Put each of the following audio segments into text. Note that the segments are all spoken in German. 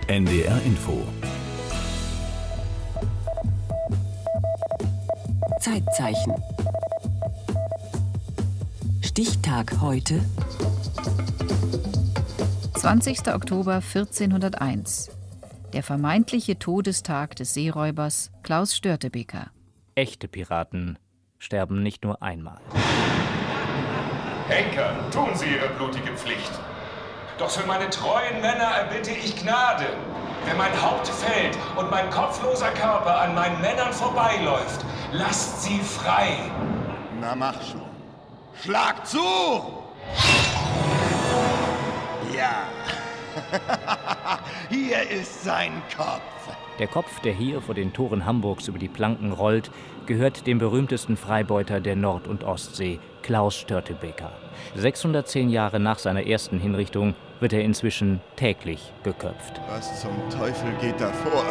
NDR Info. Zeitzeichen. Stichtag heute. 20. Oktober 1401. Der vermeintliche Todestag des Seeräubers Klaus Störtebeker. Echte Piraten sterben nicht nur einmal. Henker, tun Sie Ihre blutige Pflicht. Doch für meine treuen Männer erbitte ich Gnade. Wenn mein Haupt fällt und mein kopfloser Körper an meinen Männern vorbeiläuft, lasst sie frei. Na mach schon. Schlag zu! Ja. Hier ist sein Kopf. Der Kopf, der hier vor den Toren Hamburgs über die Planken rollt, gehört dem berühmtesten Freibeuter der Nord- und Ostsee, Klaus Störtebeker. 610 Jahre nach seiner ersten Hinrichtung wird er inzwischen täglich geköpft. Was zum Teufel geht da vor?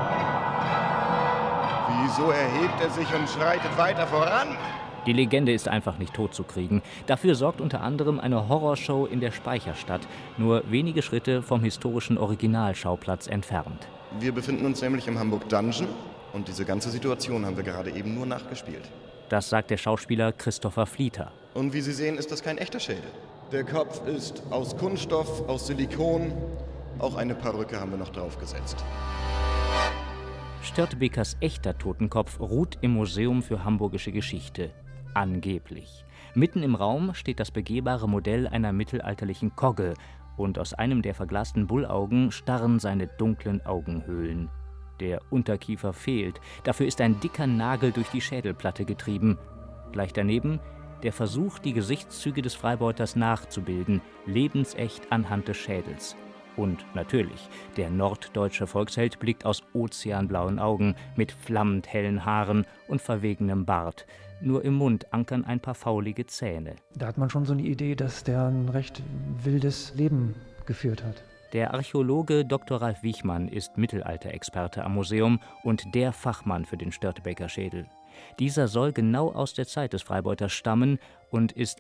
Wieso erhebt er sich und schreitet weiter voran? Die Legende ist einfach nicht totzukriegen. Dafür sorgt unter anderem eine Horrorshow in der Speicherstadt, nur wenige Schritte vom historischen Originalschauplatz entfernt. Wir befinden uns nämlich im Hamburg Dungeon und diese ganze Situation haben wir gerade eben nur nachgespielt. Das sagt der Schauspieler Christopher Flieter. Und wie Sie sehen, ist das kein echter Schädel. Der Kopf ist aus Kunststoff, aus Silikon. Auch eine Perücke haben wir noch draufgesetzt. Störtebekers echter Totenkopf ruht im Museum für Hamburgische Geschichte. Angeblich. Mitten im Raum steht das begehbare Modell einer mittelalterlichen Kogge und aus einem der verglasten Bullaugen starren seine dunklen Augenhöhlen. Der Unterkiefer fehlt, dafür ist ein dicker Nagel durch die Schädelplatte getrieben. Gleich daneben der Versuch, die Gesichtszüge des Freibeuters nachzubilden, lebensecht anhand des Schädels. Und natürlich, der norddeutsche Volksheld blickt aus ozeanblauen Augen mit flammend hellen Haaren und verwegenem Bart. Nur im Mund ankern ein paar faulige Zähne. Da hat man schon so eine Idee, dass der ein recht wildes Leben geführt hat. Der Archäologe Dr. Ralf Wichmann ist Mittelalterexperte am Museum und der Fachmann für den Störtebeker-Schädel. Dieser soll genau aus der Zeit des Freibeuters stammen und ist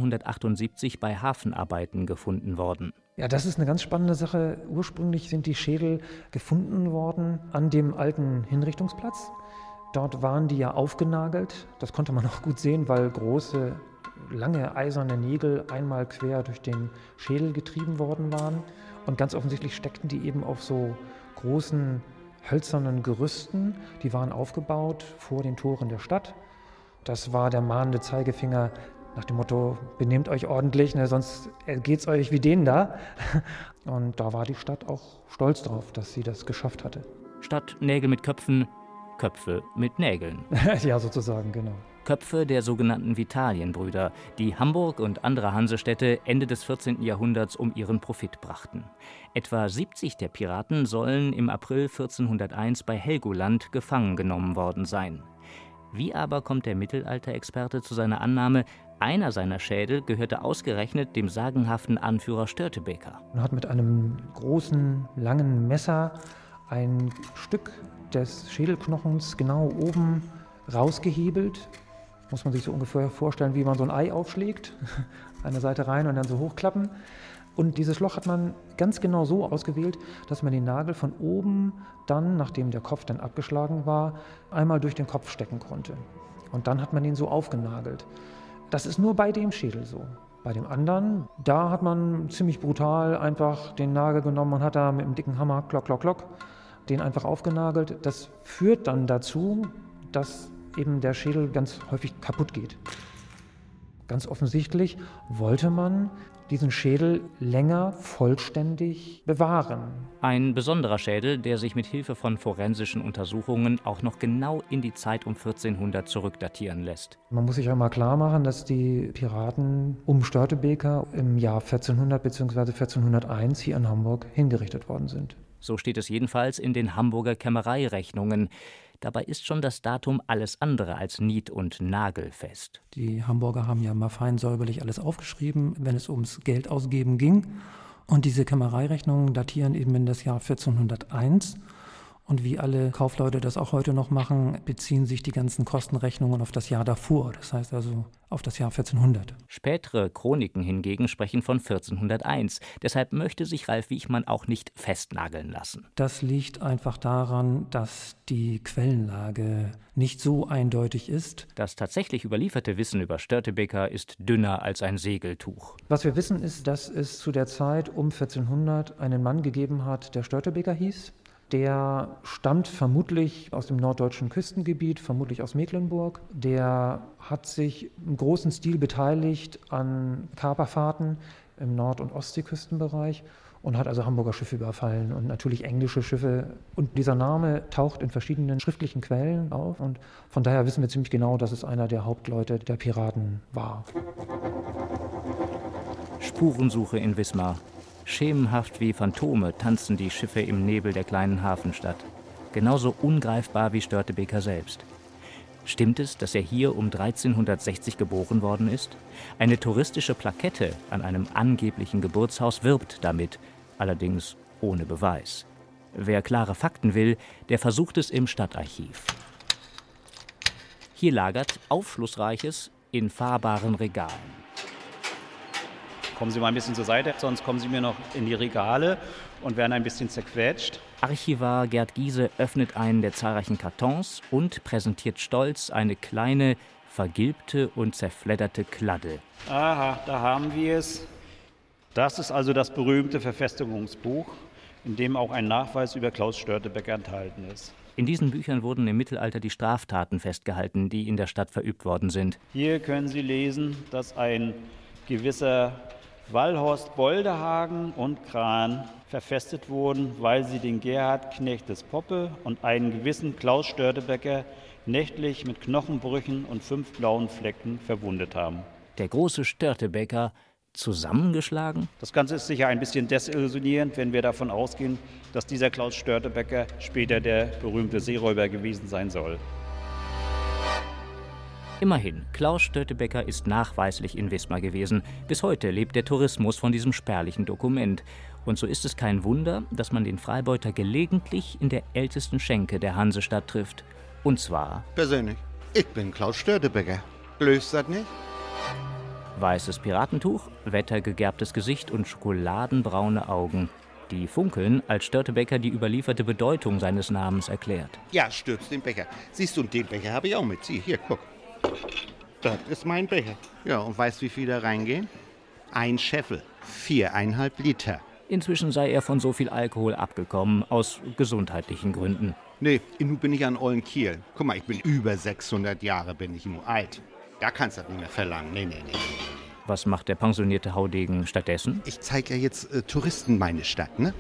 1878 bei Hafenarbeiten gefunden worden. Ja, das ist eine ganz spannende Sache. Ursprünglich sind die Schädel gefunden worden an dem alten Hinrichtungsplatz. Dort waren die ja aufgenagelt. Das konnte man auch gut sehen, weil große, lange eiserne Nägel einmal quer durch den Schädel getrieben worden waren. Und ganz offensichtlich steckten die eben auf so großen hölzernen Gerüsten. Die waren aufgebaut vor den Toren der Stadt. Das war der mahnende Zeigefinger nach dem Motto, benehmt euch ordentlich, ne, sonst geht's euch wie denen da. Und da war die Stadt auch stolz drauf, dass sie das geschafft hatte. Statt Nägel mit Köpfen, Köpfe mit Nägeln. Ja, sozusagen, genau. Köpfe der sogenannten Vitalienbrüder, die Hamburg und andere Hansestädte Ende des 14. Jahrhunderts um ihren Profit brachten. Etwa 70 der Piraten sollen im April 1401 bei Helgoland gefangen genommen worden sein. Wie aber kommt der Mittelalterexperte zu seiner Annahme, einer seiner Schädel gehörte ausgerechnet dem sagenhaften Anführer Störtebeker? Man hat mit einem großen, langen Messer ein Stück des Schädelknochens genau oben rausgehebelt. Muss man sich so ungefähr vorstellen, wie man so ein Ei aufschlägt. Eine Seite rein und dann so hochklappen. Und dieses Loch hat man ganz genau so ausgewählt, dass man den Nagel von oben dann, nachdem der Kopf dann abgeschlagen war, einmal durch den Kopf stecken konnte. Und dann hat man ihn so aufgenagelt. Das ist nur bei dem Schädel so. Bei dem anderen, da hat man ziemlich brutal einfach den Nagel genommen und hat da mit einem dicken Hammer, klock, klock, klock, den einfach aufgenagelt. Das führt dann dazu, dass eben der Schädel ganz häufig kaputt geht. Ganz offensichtlich wollte man diesen Schädel länger vollständig bewahren. Ein besonderer Schädel, der sich mit Hilfe von forensischen Untersuchungen auch noch genau in die Zeit um 1400 zurückdatieren lässt. Man muss sich einmal klar machen, dass die Piraten um Störtebeker im Jahr 1400 bzw. 1401 hier in Hamburg hingerichtet worden sind. So steht es jedenfalls in den Hamburger Kämmereirechnungen. Dabei ist schon das Datum alles andere als nied- und nagelfest. Die Hamburger haben ja mal fein säuberlich alles aufgeschrieben, wenn es ums Geld ausgeben ging. Und diese Kämmereirechnungen datieren eben in das Jahr 1401. Und wie alle Kaufleute das auch heute noch machen, beziehen sich die ganzen Kostenrechnungen auf das Jahr davor. Das heißt also auf das Jahr 1400. Spätere Chroniken hingegen sprechen von 1401. Deshalb möchte sich Ralf Wichmann auch nicht festnageln lassen. Das liegt einfach daran, dass die Quellenlage nicht so eindeutig ist. Das tatsächlich überlieferte Wissen über Störtebeker ist dünner als ein Segeltuch. Was wir wissen ist, dass es zu der Zeit um 1400 einen Mann gegeben hat, der Störtebeker hieß. Der stammt vermutlich aus dem norddeutschen Küstengebiet, vermutlich aus Mecklenburg. Der hat sich im großen Stil beteiligt an Kaperfahrten im Nord- und Ostseeküstenbereich und hat also Hamburger Schiffe überfallen und natürlich englische Schiffe. Und dieser Name taucht in verschiedenen schriftlichen Quellen auf. Und von daher wissen wir ziemlich genau, dass es einer der Hauptleute der Piraten war. Spurensuche in Wismar. Schemenhaft wie Phantome tanzen die Schiffe im Nebel der kleinen Hafenstadt. Genauso ungreifbar wie Störtebeker selbst. Stimmt es, dass er hier um 1360 geboren worden ist? Eine touristische Plakette an einem angeblichen Geburtshaus wirbt damit, allerdings ohne Beweis. Wer klare Fakten will, der versucht es im Stadtarchiv. Hier lagert Aufschlussreiches in fahrbaren Regalen. Kommen Sie mal ein bisschen zur Seite, sonst kommen Sie mir noch in die Regale und werden ein bisschen zerquetscht. Archivar Gerd Giese öffnet einen der zahlreichen Kartons und präsentiert stolz eine kleine, vergilbte und zerfledderte Kladde. Aha, da haben wir es. Das ist also das berühmte Verfestigungsbuch, in dem auch ein Nachweis über Klaus Störtebeker enthalten ist. In diesen Büchern wurden im Mittelalter die Straftaten festgehalten, die in der Stadt verübt worden sind. Hier können Sie lesen, dass ein gewisser Wallhorst Boldehagen und Kran verfestet wurden, weil sie den Gerhard Knecht des Poppe und einen gewissen Klaus Störtebeker nächtlich mit Knochenbrüchen und 5 blauen Flecken verwundet haben. Der große Störtebeker zusammengeschlagen? Das Ganze ist sicher ein bisschen desillusionierend, wenn wir davon ausgehen, dass dieser Klaus Störtebeker später der berühmte Seeräuber gewesen sein soll. Immerhin, Klaus Störtebeker ist nachweislich in Wismar gewesen. Bis heute lebt der Tourismus von diesem spärlichen Dokument. Und so ist es kein Wunder, dass man den Freibeuter gelegentlich in der ältesten Schenke der Hansestadt trifft. Und zwar... Persönlich, ich bin Klaus Störtebeker. Löst das nicht? Weißes Piratentuch, wettergegerbtes Gesicht und schokoladenbraune Augen. Die funkeln, als Störtebeker die überlieferte Bedeutung seines Namens erklärt. Ja, stürzt den Becher. Siehst du, und den Becher habe ich auch mit. Sieh, hier, guck. Das ist mein Becher. Ja, und weißt du, wie viel da reingehen? Ein Scheffel, 4,5 Liter. Inzwischen sei er von so viel Alkohol abgekommen, aus gesundheitlichen Gründen. Nee, nun bin ich an ollen Kiel. Guck mal, ich bin über 600 Jahre, bin ich nur alt. Da kannst du das nicht mehr verlangen. Nee. Was macht der pensionierte Haudegen stattdessen? Ich zeige ja jetzt Touristen meine Stadt, ne?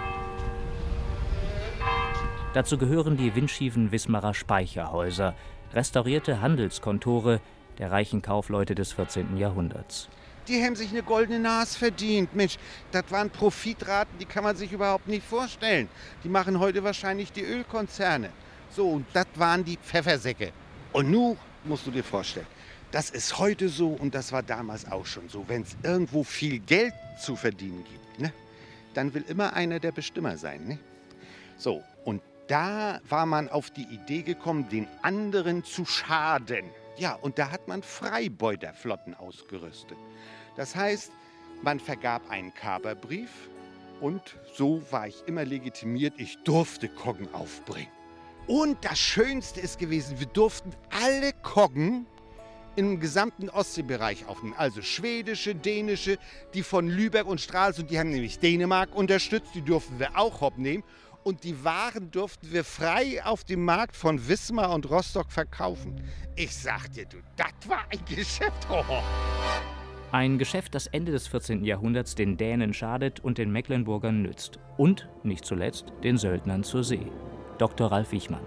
Dazu gehören die windschiefen Wismarer Speicherhäuser, restaurierte Handelskontore der reichen Kaufleute des 14. Jahrhunderts. Die haben sich eine goldene Nase verdient. Mensch, das waren Profitraten, die kann man sich überhaupt nicht vorstellen. Die machen heute wahrscheinlich die Ölkonzerne. So, und das waren die Pfeffersäcke. Und nun musst du dir vorstellen, das ist heute so und das war damals auch schon so. Wenn es irgendwo viel Geld zu verdienen gibt, ne, dann will immer einer der Bestimmer sein. Ne? So, und da war man auf die Idee gekommen, den anderen zu schaden. Ja, und da hat man Freibeuterflotten ausgerüstet. Das heißt, man vergab einen Kaperbrief und so war ich immer legitimiert, ich durfte Koggen aufbringen. Und das Schönste ist gewesen, wir durften alle Koggen im gesamten Ostseebereich aufnehmen. Also schwedische, dänische, die von Lübeck und Stralsund, die haben nämlich Dänemark unterstützt, die durften wir auch hochnehmen. Und die Waren durften wir frei auf dem Markt von Wismar und Rostock verkaufen. Ich sag dir, du, das war ein Geschäft. Oh. Ein Geschäft, das Ende des 14. Jahrhunderts den Dänen schadet und den Mecklenburgern nützt. Und, nicht zuletzt, den Söldnern zur See. Dr. Ralf Wichmann.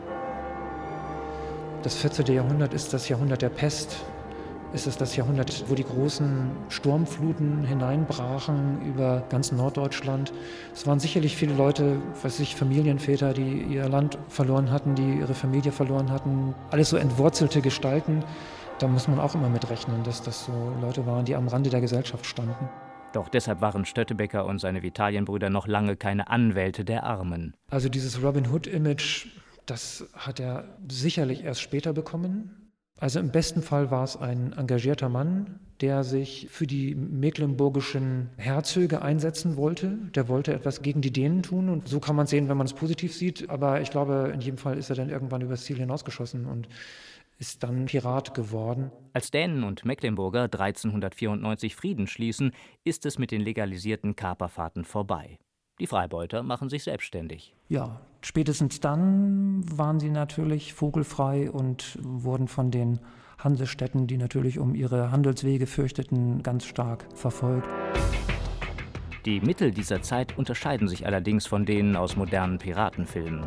Das 14. Jahrhundert ist das Jahrhundert der Pest. Es ist das Jahrhundert, wo die großen Sturmfluten hineinbrachen über ganz Norddeutschland. Es waren sicherlich viele Leute, Familienväter, die ihr Land verloren hatten, die ihre Familie verloren hatten. Alles so entwurzelte Gestalten. Da muss man auch immer mit rechnen, dass das so Leute waren, die am Rande der Gesellschaft standen. Doch deshalb waren Störtebeker und seine Vitalienbrüder noch lange keine Anwälte der Armen. Also dieses Robin Hood-Image, das hat er sicherlich erst später bekommen. Also im besten Fall war es ein engagierter Mann, der sich für die mecklenburgischen Herzöge einsetzen wollte. Der wollte etwas gegen die Dänen tun und so kann man es sehen, wenn man es positiv sieht. Aber ich glaube, in jedem Fall ist er dann irgendwann übers Ziel hinausgeschossen und ist dann Pirat geworden. Als Dänen und Mecklenburger 1394 Frieden schließen, ist es mit den legalisierten Kaperfahrten vorbei. Die Freibeuter machen sich selbstständig. Ja, spätestens dann waren sie natürlich vogelfrei und wurden von den Hansestädten, die natürlich um ihre Handelswege fürchteten, ganz stark verfolgt. Die Mittel dieser Zeit unterscheiden sich allerdings von denen aus modernen Piratenfilmen.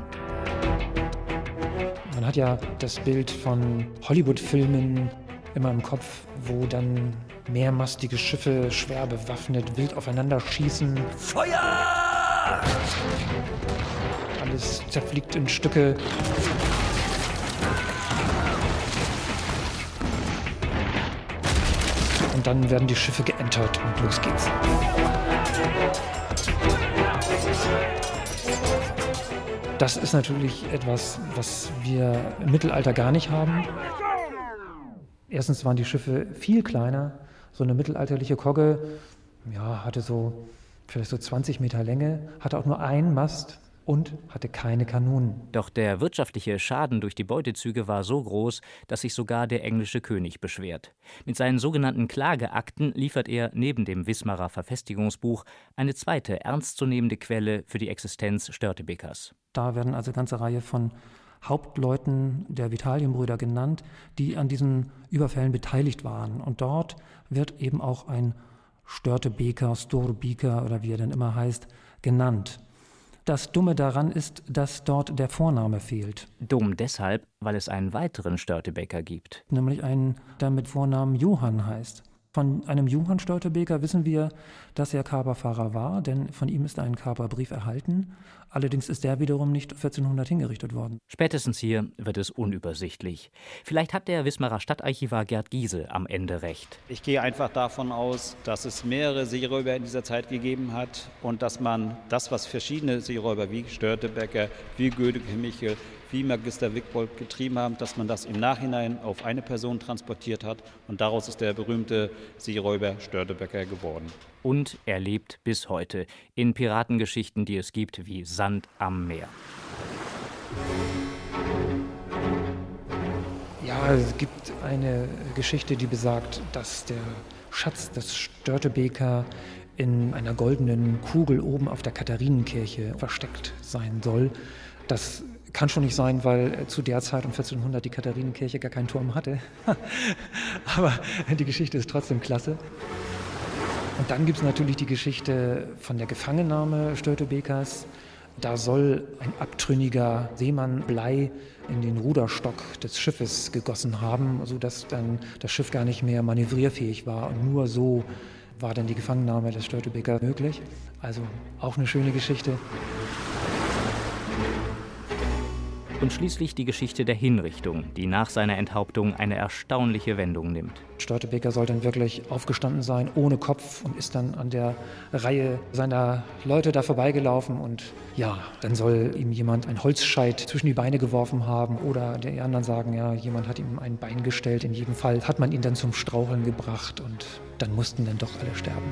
Man hat ja das Bild von Hollywood-Filmen immer im Kopf, wo dann mehrmastige Schiffe schwer bewaffnet wild aufeinander schießen. Feuer! Alles zerfliegt in Stücke. Und dann werden die Schiffe geentert und los geht's. Das ist natürlich etwas, was wir im Mittelalter gar nicht haben. Erstens waren die Schiffe viel kleiner. So eine mittelalterliche Kogge hatte vielleicht so 20 Meter Länge, hatte auch nur einen Mast und hatte keine Kanonen. Doch der wirtschaftliche Schaden durch die Beutezüge war so groß, dass sich sogar der englische König beschwert. Mit seinen sogenannten Klageakten liefert er neben dem Wismarer Verfestigungsbuch eine zweite ernstzunehmende Quelle für die Existenz Störtebekers. Da werden also eine ganze Reihe von Hauptleuten der Vitalienbrüder genannt, die an diesen Überfällen beteiligt waren. Und dort wird eben auch ein Störtebeker, Storbeker oder wie er dann immer heißt, genannt. Das Dumme daran ist, dass dort der Vorname fehlt. Dumm deshalb, weil es einen weiteren Störtebeker gibt. Nämlich einen, der mit Vornamen Johann heißt. Von einem Johann Störtebeker wissen wir, dass er Kaperfahrer war, denn von ihm ist ein Kaperbrief erhalten. Allerdings ist der wiederum nicht 1400 hingerichtet worden. Spätestens hier wird es unübersichtlich. Vielleicht hat der Wismarer Stadtarchivar Gerd Giesel am Ende recht. Ich gehe einfach davon aus, dass es mehrere Seeräuber in dieser Zeit gegeben hat und dass man das, was verschiedene Seeräuber wie Störtebeker, wie Gödeke Michel, wie Magister Wickbold getrieben haben, dass man das im Nachhinein auf eine Person transportiert hat und daraus ist der berühmte Seeräuber Störtebeker geworden. Und er lebt bis heute in Piratengeschichten, die es gibt wie Sand am Meer. Ja, es gibt eine Geschichte, die besagt, dass der Schatz des Störtebeker in einer goldenen Kugel oben auf der Katharinenkirche versteckt sein soll. Das kann schon nicht sein, weil zu der Zeit um 1400 die Katharinenkirche gar keinen Turm hatte. Aber die Geschichte ist trotzdem klasse. Und dann gibt es natürlich die Geschichte von der Gefangennahme Störtebekers. Da soll ein abtrünniger Seemann Blei in den Ruderstock des Schiffes gegossen haben, sodass dann das Schiff gar nicht mehr manövrierfähig war. Und nur so war dann die Gefangennahme des Störtebeker möglich. Also auch eine schöne Geschichte. Und schließlich die Geschichte der Hinrichtung, die nach seiner Enthauptung eine erstaunliche Wendung nimmt. Störtebeker soll dann wirklich aufgestanden sein, ohne Kopf und ist dann an der Reihe seiner Leute da vorbeigelaufen und ja, dann soll ihm jemand einen Holzscheit zwischen die Beine geworfen haben oder die anderen sagen, ja, jemand hat ihm ein Bein gestellt. In jedem Fall hat man ihn dann zum Straucheln gebracht und dann mussten dann doch alle sterben.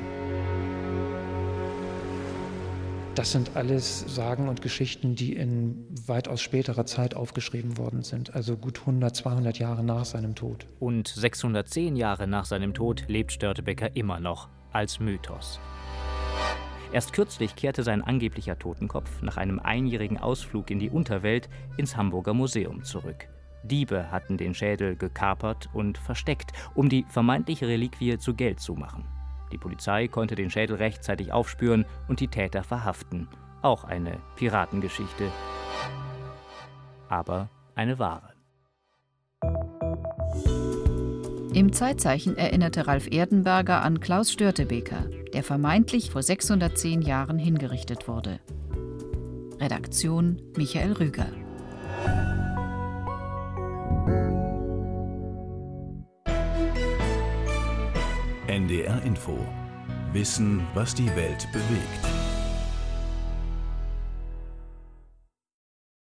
Das sind alles Sagen und Geschichten, die in weitaus späterer Zeit aufgeschrieben worden sind, also gut 100, 200 Jahre nach seinem Tod. Und 610 Jahre nach seinem Tod lebt Störtebeker immer noch als Mythos. Erst kürzlich kehrte sein angeblicher Totenkopf nach einem einjährigen Ausflug in die Unterwelt ins Hamburger Museum zurück. Diebe hatten den Schädel gekapert und versteckt, um die vermeintliche Reliquie zu Geld zu machen. Die Polizei konnte den Schädel rechtzeitig aufspüren und die Täter verhaften. Auch eine Piratengeschichte. Aber eine wahre. Im Zeitzeichen erinnerte Ralf Erdenberger an Klaus Störtebeker, der vermeintlich vor 610 Jahren hingerichtet wurde. Redaktion Michael Rüger. NDR Info Wissen, was die Welt bewegt.